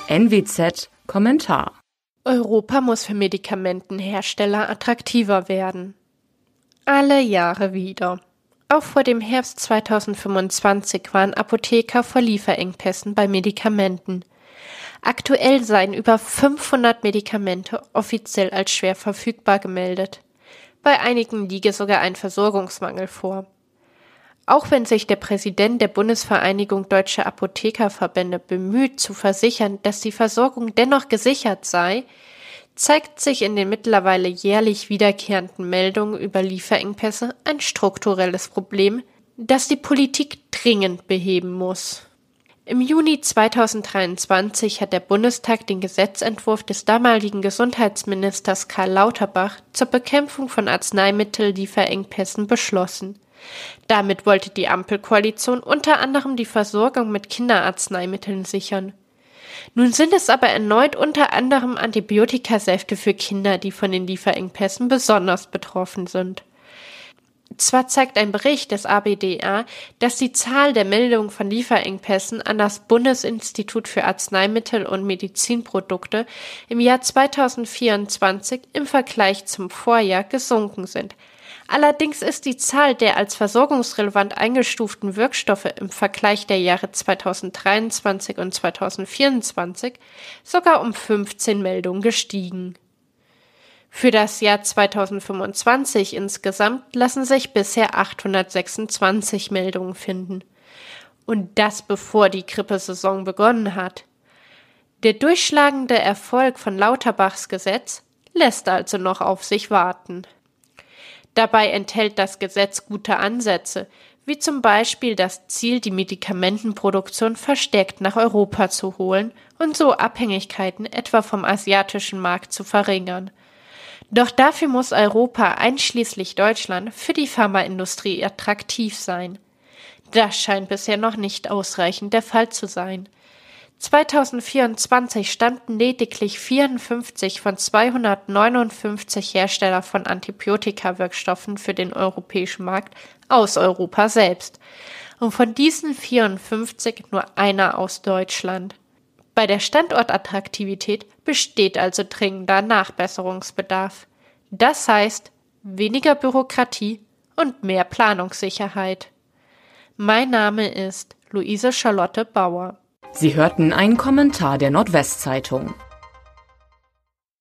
NWZ Kommentar. Europa muss für Medikamentenhersteller attraktiver werden. Alle Jahre wieder. Auch vor dem Herbst 2025 waren Apotheker vor Lieferengpässen bei Medikamenten. Aktuell seien über 500 Medikamente offiziell als schwer verfügbar gemeldet. Bei einigen liege sogar ein Versorgungsmangel vor. Auch wenn sich der Präsident der Bundesvereinigung Deutscher Apothekerverbände bemüht, zu versichern, dass die Versorgung dennoch gesichert sei, zeigt sich in den mittlerweile jährlich wiederkehrenden Meldungen über Lieferengpässe ein strukturelles Problem, das die Politik dringend beheben muss. Im Juni 2023 hat der Bundestag den Gesetzentwurf des damaligen Gesundheitsministers Karl Lauterbach zur Bekämpfung von Arzneimittellieferengpässen beschlossen. Damit wollte die Ampelkoalition unter anderem die Versorgung mit Kinderarzneimitteln sichern. Nun sind es aber erneut unter anderem Antibiotikasäfte für Kinder, die von den Lieferengpässen besonders betroffen sind. Zwar zeigt ein Bericht des ABDA, dass die Zahl der Meldungen von Lieferengpässen an das Bundesinstitut für Arzneimittel und Medizinprodukte im Jahr 2024 im Vergleich zum Vorjahr gesunken sind. Allerdings ist die Zahl der als versorgungsrelevant eingestuften Wirkstoffe im Vergleich der Jahre 2023 und 2024 sogar um 15 Meldungen gestiegen. Für das Jahr 2025 insgesamt lassen sich bisher 826 Meldungen finden. Und das bevor die Grippesaison begonnen hat. Der durchschlagende Erfolg von Lauterbachs Gesetz lässt also noch auf sich warten. Dabei enthält das Gesetz gute Ansätze, wie zum Beispiel das Ziel, die Medikamentenproduktion verstärkt nach Europa zu holen und so Abhängigkeiten etwa vom asiatischen Markt zu verringern. Doch dafür muss Europa, einschließlich Deutschland, für die Pharmaindustrie attraktiv sein. Das scheint bisher noch nicht ausreichend der Fall zu sein. 2024 stammten lediglich 54 von 259 Hersteller von Antibiotika-Wirkstoffen für den europäischen Markt aus Europa selbst und von diesen 54 nur einer aus Deutschland. Bei der Standortattraktivität besteht also dringender Nachbesserungsbedarf. Das heißt weniger Bürokratie und mehr Planungssicherheit. Mein Name ist Luise Charlotte Bauer. Sie hörten einen Kommentar der Nordwestzeitung.